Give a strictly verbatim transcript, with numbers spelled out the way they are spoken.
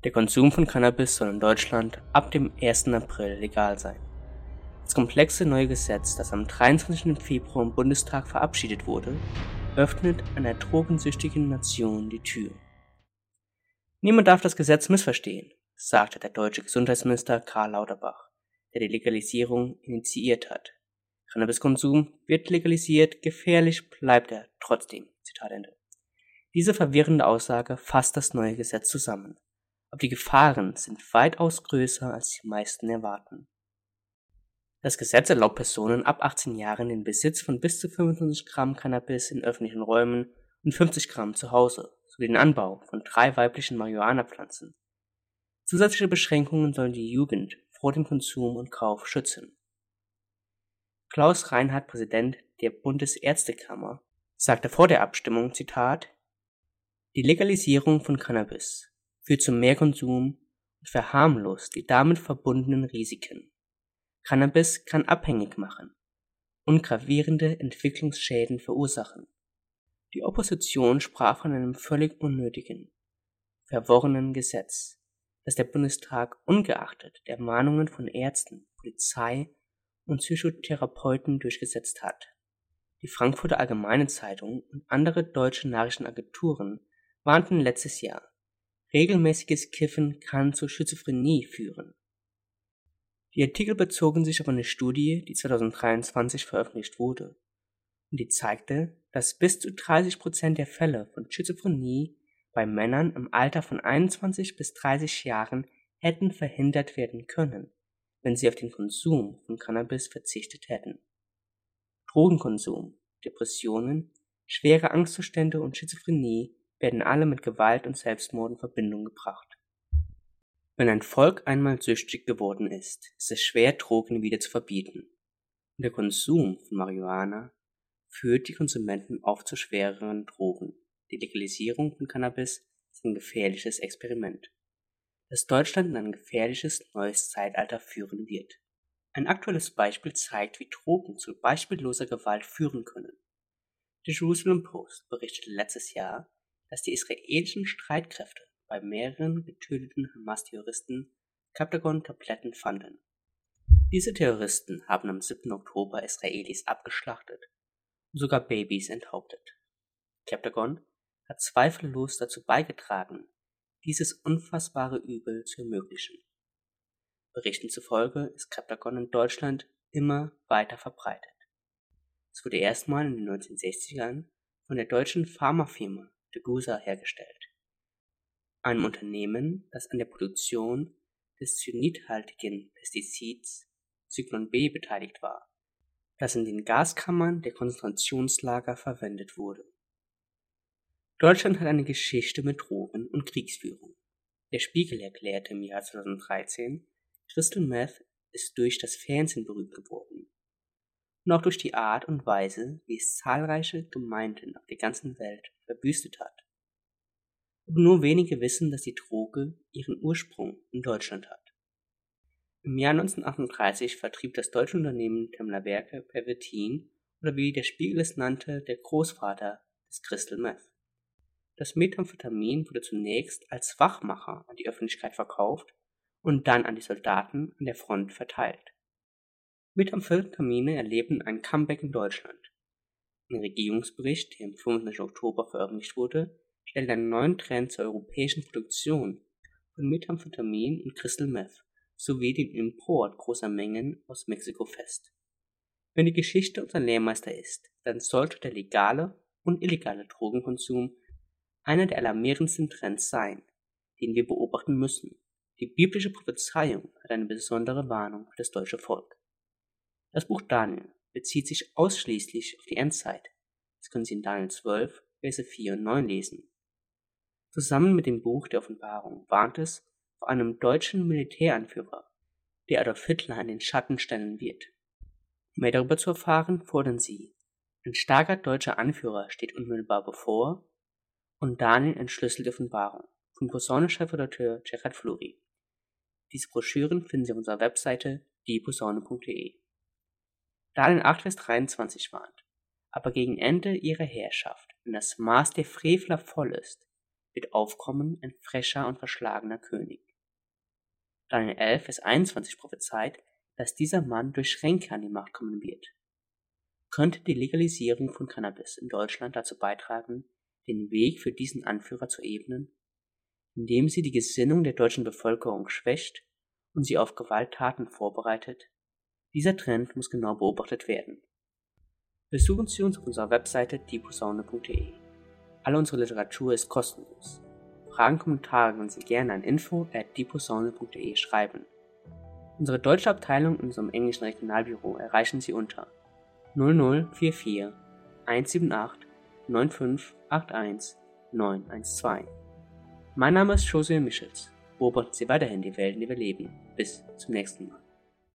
Der Konsum von Cannabis soll in Deutschland ab dem ersten April legal sein. Das komplexe neue Gesetz, das am dreiundzwanzigsten Februar im Bundestag verabschiedet wurde, öffnet einer drogensüchtigen Nation die Tür. Niemand darf das Gesetz missverstehen, sagte der deutsche Gesundheitsminister Karl Lauterbach, der die Legalisierung initiiert hat. Cannabiskonsum wird legalisiert, gefährlich bleibt er trotzdem. Zitat Ende. Diese verwirrende Aussage fasst das neue Gesetz zusammen. Aber die Gefahren sind weitaus größer, als die meisten erwarten. Das Gesetz erlaubt Personen ab achtzehn Jahren den Besitz von bis zu fünfundzwanzig Gramm Cannabis in öffentlichen Räumen und fünfzig Gramm zu Hause sowie den Anbau von drei weiblichen Marihuana-Pflanzen. Zusätzliche Beschränkungen sollen die Jugend vor dem Konsum und Kauf schützen. Klaus Reinhardt, Präsident der Bundesärztekammer, sagte vor der Abstimmung, Zitat, die Legalisierung von Cannabis führt zu mehr Konsum und verharmlost die damit verbundenen Risiken. Cannabis kann abhängig machen und gravierende Entwicklungsschäden verursachen. Die Opposition sprach von einem völlig unnötigen, verworrenen Gesetz, das der Bundestag ungeachtet der Mahnungen von Ärzten, Polizei und Psychotherapeuten durchgesetzt hat. Die Frankfurter Allgemeine Zeitung und andere deutsche Nachrichtenagenturen warnten letztes Jahr, regelmäßiges Kiffen kann zu Schizophrenie führen. Die Artikel bezogen sich auf eine Studie, die zweitausenddreiundzwanzig veröffentlicht wurde, und die zeigte, dass bis zu dreißig Prozent der Fälle von Schizophrenie bei Männern im Alter von einundzwanzig bis dreißig Jahren hätten verhindert werden können, wenn sie auf den Konsum von Cannabis verzichtet hätten. Drogenkonsum, Depressionen, schwere Angstzustände und Schizophrenie werden alle mit Gewalt und Selbstmord in Verbindung gebracht. Wenn ein Volk einmal süchtig geworden ist, ist es schwer, Drogen wieder zu verbieten. Und der Konsum von Marihuana führt die Konsumenten oft zu schwereren Drogen. Die Legalisierung von Cannabis ist ein gefährliches Experiment, das Deutschland in ein gefährliches neues Zeitalter führen wird. Ein aktuelles Beispiel zeigt, wie Drogen zu beispielloser Gewalt führen können. Die Jerusalem Post berichtete letztes Jahr, dass die israelischen Streitkräfte bei mehreren getöteten Hamas-Terroristen Captagon-Tabletten fanden. Diese Terroristen haben am siebten Oktober Israelis abgeschlachtet und sogar Babys enthauptet. Captagon hat zweifellos dazu beigetragen, dieses unfassbare Übel zu ermöglichen. Berichten zufolge ist Captagon in Deutschland immer weiter verbreitet. Es wurde erstmal in den neunzehnhundertsechzigern von der deutschen Pharmafirma Degussa hergestellt, einem Unternehmen, das an der Produktion des cyanidhaltigen Pestizids Zyklon B beteiligt war, das in den Gaskammern der Konzentrationslager verwendet wurde. Deutschland hat eine Geschichte mit Drogen und Kriegsführung. Der Spiegel erklärte im Jahr zweitausenddreizehn, Crystal Meth ist durch das Fernsehen berühmt geworden und auch durch die Art und Weise, wie es zahlreiche Gemeinden auf der ganzen Welt verwüstet hat. Aber nur wenige wissen, dass die Droge ihren Ursprung in Deutschland hat. Im Jahr neunzehnhundertachtunddreißig vertrieb das deutsche Unternehmen Temmler Werke Pervitin, oder wie der Spiegel es nannte, der Großvater des Crystal Meth. Das Methamphetamin wurde zunächst als Wachmacher an die Öffentlichkeit verkauft und dann an die Soldaten an der Front verteilt. Methamphetamine erleben ein Comeback in Deutschland. Ein Regierungsbericht, der am fünfundzwanzigsten Oktober veröffentlicht wurde, stellt einen neuen Trend zur europäischen Produktion von Methamphetamin und Crystal Meth sowie den Import großer Mengen aus Mexiko fest. Wenn die Geschichte unser Lehrmeister ist, dann sollte der legale und illegale Drogenkonsum einer der alarmierendsten Trends sein, den wir beobachten müssen. Die biblische Prophezeiung hat eine besondere Warnung für das deutsche Volk. Das Buch Daniel bezieht sich ausschließlich auf die Endzeit. Das können Sie in Daniel zwölf, Verse vier und neun lesen. Zusammen mit dem Buch der Offenbarung warnt es vor einem deutschen Militäranführer, der Adolf Hitler in den Schatten stellen wird. Um mehr darüber zu erfahren, fordern sie: Ein starker deutscher Anführer steht unmittelbar bevor und Daniel entschlüsselt die Offenbarung von Posaune-Chefredakteur Gerhard Fluri. Diese Broschüren finden Sie auf unserer Webseite die posaune punkt de. Daniel acht, Vers dreiundzwanzig warnt: Aber gegen Ende ihrer Herrschaft, wenn das Maß der Frevler voll ist, wird aufkommen ein frecher und verschlagener König. Daniel elf, Vers einundzwanzig prophezeit, dass dieser Mann durch Schränke an die Macht kommen wird. Könnte die Legalisierung von Cannabis in Deutschland dazu beitragen, den Weg für diesen Anführer zu ebnen, indem sie die Gesinnung der deutschen Bevölkerung schwächt und sie auf Gewalttaten vorbereitet? Dieser Trend muss genau beobachtet werden. Besuchen Sie uns auf unserer Webseite die posaune punkt de. Alle unsere Literatur ist kostenlos. Fragen, Kommentare können Sie gerne an info at die posaune punkt de schreiben. Unsere deutsche Abteilung in unserem englischen Regionalbüro erreichen Sie unter null null vier vier eins sieben acht neun fünf acht eins neun eins zwei. Mein Name ist José Michels. Beobachten Sie weiterhin die Welt, in der wir leben. Bis zum nächsten Mal.